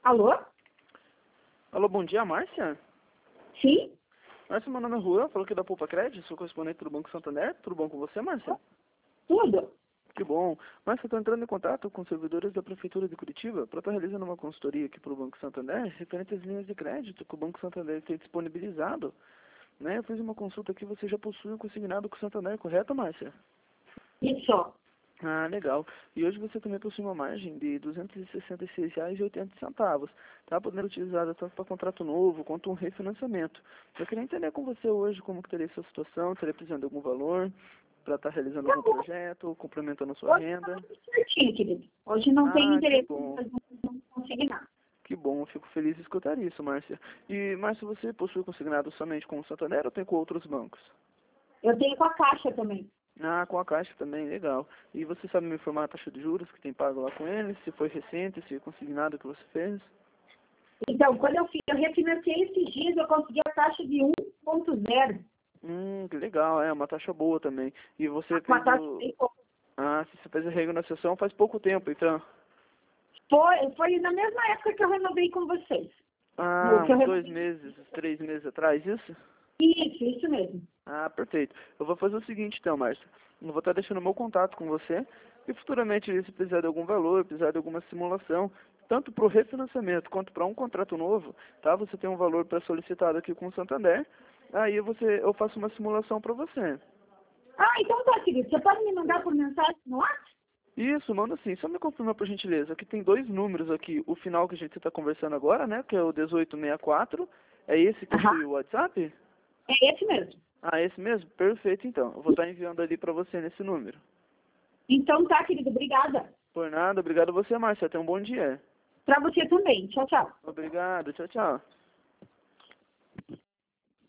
Alô? Alô, bom dia, Márcia? Sim? Márcia, meu nome é Juan, falou aqui da Poupa Crédito, sou correspondente do Banco Santander. Tudo bom com você, Márcia? Tudo? Que bom. Márcia, estou entrando em contato com os servidores da Prefeitura de Curitiba para estar realizando uma consultoria aqui para o Banco Santander referente às linhas de crédito que o Banco Santander tem disponibilizado. Né? Eu fiz uma consulta aqui, você já possui o consignado com o Santander, correto, Márcia? Isso. Ah, legal. E hoje você também possui uma margem de R$ 266,80, tá? Podendo utilizada tanto para contrato novo quanto um refinanciamento. Eu queria entender com você hoje como que teria essa situação, teria precisando de algum valor para estar realizando algum projeto, complementando a sua Hoje tá renda. tudo certinho, querido. Hoje não tem Ah, que interesse em bom. fazer um consignado. Que bom, fico feliz de escutar isso, Márcia. E, Márcia, você possui consignado somente com o Santander ou tem com outros bancos? Eu tenho com a Caixa também. Ah, com a Caixa também, legal. E você sabe me informar a taxa de juros que tem pago lá com eles? Se foi recente, se é consignado que você fez? Então, quando eu refinanciei esses dias, eu consegui a taxa de 1,0. Que legal, é uma taxa boa também. E você Uma fez taxa o... bem boa. Ah, se você fez a renegociação faz pouco tempo, então. Foi na mesma época que eu renovei com vocês. Ah, Que eu uns 2 renovei. meses, uns 3 meses atrás, isso? Isso mesmo. Ah, perfeito. Eu vou fazer o seguinte então, Márcia. Eu vou estar deixando meu contato com você e futuramente, se precisar de algum valor, precisar de alguma simulação, tanto para o refinanciamento quanto para um contrato novo, tá? Você tem um valor pré-solicitado aqui com o Santander, aí eu faço uma simulação para você. Ah, então tá, querido. Você pode me mandar por mensagem no WhatsApp? Isso, manda sim. Só me confirma por gentileza. Aqui tem dois números aqui. O final que a gente está conversando agora, né? Que é o 1864. É esse que é o Aham. seu WhatsApp? É esse mesmo. Ah, esse mesmo? Perfeito, então. Eu vou estar enviando ali para você nesse número. Então tá, querido. Obrigada. Por nada. Obrigado a você, Márcia. Tenha um bom dia. Pra você também. Tchau, tchau. Obrigado. Tchau, tchau.